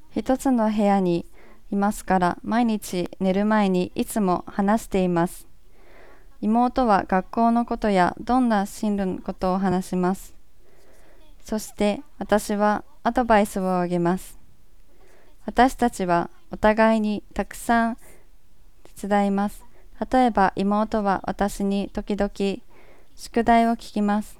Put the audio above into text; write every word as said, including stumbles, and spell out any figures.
一つの部屋にいますから毎日寝る前にいつも話しています。妹は学校のことやどんな進路のことを話します。そして私はアドバイスをあげます。私たちはお互いにたくさん手伝います。例えば妹は私に時々宿題を聞きます。